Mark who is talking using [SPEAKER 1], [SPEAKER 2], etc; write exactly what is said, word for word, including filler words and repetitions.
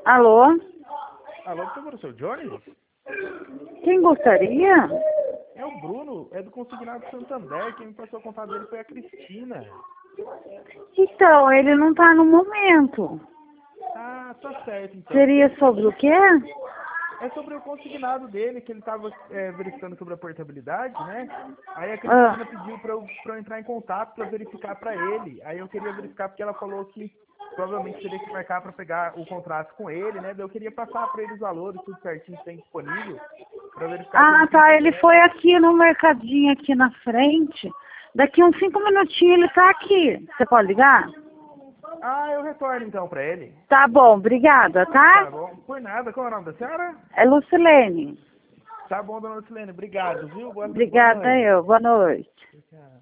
[SPEAKER 1] Alô?
[SPEAKER 2] Alô, por favor, o seu Johnny?
[SPEAKER 1] Quem gostaria?
[SPEAKER 2] É o Bruno, é do Consignado Santander. Quem me passou o contato dele foi a Cristina.
[SPEAKER 1] Então, ele não tá no momento.
[SPEAKER 2] Ah, tá certo, então.
[SPEAKER 1] Seria sobre o quê?
[SPEAKER 2] É sobre o consignado dele, que ele estava é, verificando sobre a portabilidade, né? Aí a
[SPEAKER 1] Ah,
[SPEAKER 2] Cristina pediu para eu, pra eu entrar em contato para verificar para ele. Aí eu queria verificar porque ela falou que provavelmente teria que marcar para pegar o contrato com ele, né? Daí eu queria passar para ele os valores, tudo certinho que tem disponível, para verificar se ele
[SPEAKER 1] ah,
[SPEAKER 2] se
[SPEAKER 1] tá. Ele foi
[SPEAKER 2] interessa.
[SPEAKER 1] aqui no mercadinho aqui na frente. Daqui uns cinco minutinhos ele tá aqui. Você pode ligar?
[SPEAKER 2] Ah, eu retorno então para ele.
[SPEAKER 1] Tá bom, obrigada, tá?
[SPEAKER 2] Tá bom. Por nada, qual é o nome da senhora?
[SPEAKER 1] É Lucilene.
[SPEAKER 2] Tá bom, dona Lucilene. Obrigado, viu? Boa, boa
[SPEAKER 1] Obrigada
[SPEAKER 2] noite.
[SPEAKER 1] eu. Boa noite.
[SPEAKER 2] Tchau.